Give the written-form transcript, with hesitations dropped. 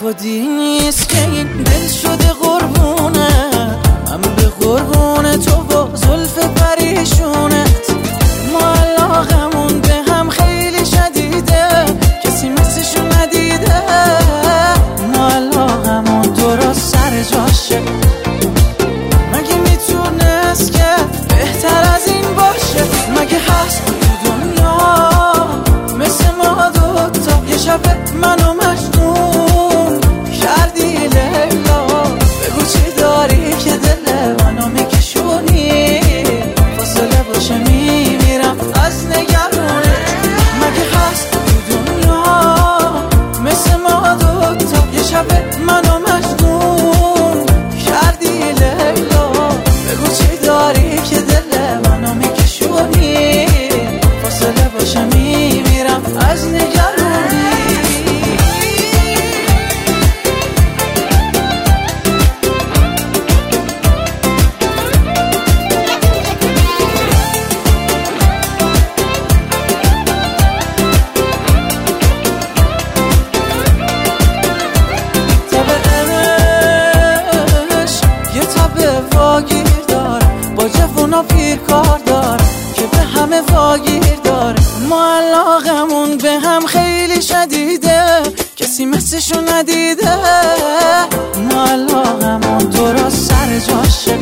خودی نیست که این دل شده قربونه، من به قربون تو و زلف پریشونت. ما علاقمون به هم خیلی شدیده، کسی مثلشو ندیده. ما علاقمون درست سر جاشه، مگه میتونست که بهتر از این باشه؟ مگه هست تو دنیا مثل ما دوتا؟ یه شب منو مجنون کردی لیلا، بگو چی داری که دل منو میکشونی؟ فاصله باشه میمیرم از نگرونت. مگه هست تو دنیا مثل ما دوتا؟ یه شب منو مجنون کردی لیلا، بگو چی داری که دل منو میکشونی؟ فاصله باشه میمیرم از نگرونی. واگیر داره با جوونا پیر کار داره که به همه واگیر داره. ما علاقمون به هم خیلی شدیده، کسی مثلشو ندیده. ما علاقمون درست سر جاشه،